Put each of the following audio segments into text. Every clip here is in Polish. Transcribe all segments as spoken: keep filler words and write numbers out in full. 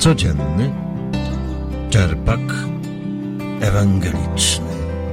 Codzienny czerpak ewangeliczny.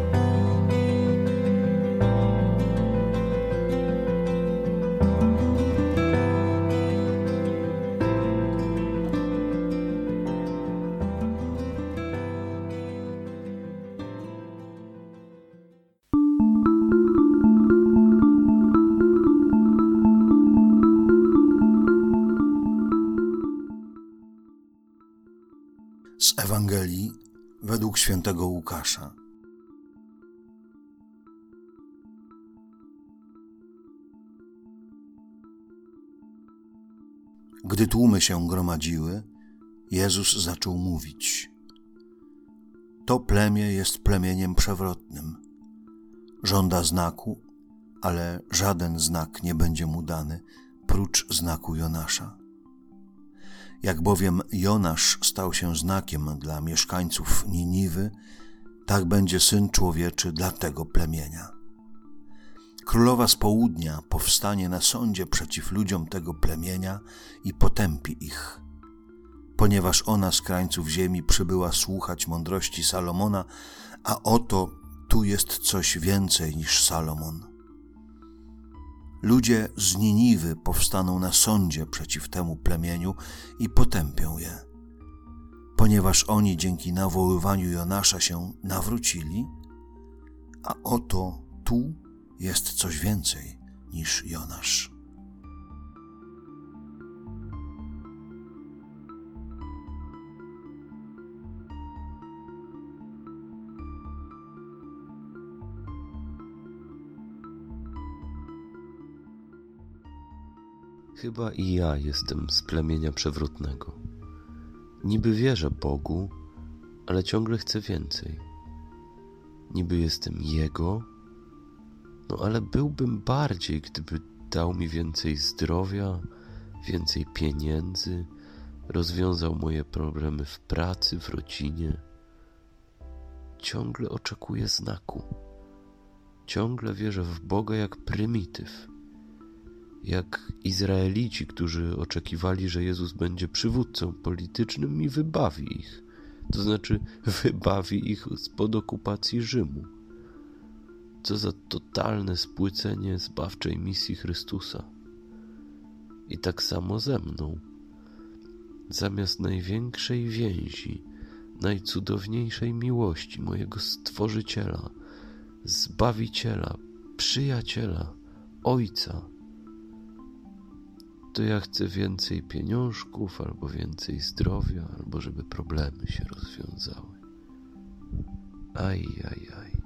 Z Ewangelii według świętego Łukasza. Gdy tłumy się gromadziły, Jezus zaczął mówić: To plemię jest plemieniem przewrotnym. Żąda znaku, ale żaden znak nie będzie mu dany, prócz znaku Jonasza. Jak bowiem Jonasz stał się znakiem dla mieszkańców Niniwy, tak będzie Syn Człowieczy dla tego plemienia. Królowa z południa powstanie na sądzie przeciw ludziom tego plemienia i potępi ich. Ponieważ ona z krańców ziemi przybyła słuchać mądrości Salomona, a oto tu jest coś więcej niż Salomon. Ludzie z Niniwy powstaną na sądzie przeciw temu plemieniu i potępią je. Ponieważ oni dzięki nawoływaniu Jonasza się nawrócili, a oto tu jest coś więcej niż Jonasz. Chyba i ja jestem z plemienia przewrotnego. Niby wierzę Bogu, ale ciągle chcę więcej. Niby jestem Jego, no ale byłbym bardziej, gdyby dał mi więcej zdrowia, więcej pieniędzy, rozwiązał moje problemy w pracy, w rodzinie. Ciągle oczekuję znaku. Ciągle wierzę w Boga jak prymityw. Jak Izraelici, którzy oczekiwali, że Jezus będzie przywódcą politycznym i wybawi ich. To znaczy wybawi ich spod okupacji Rzymu. Co za totalne spłycenie zbawczej misji Chrystusa. I tak samo ze mną. Zamiast największej więzi, najcudowniejszej miłości mojego Stworzyciela, Zbawiciela, Przyjaciela, Ojca, to ja chcę więcej pieniążków, albo więcej zdrowia, albo żeby problemy się rozwiązały. Aj, aj, aj.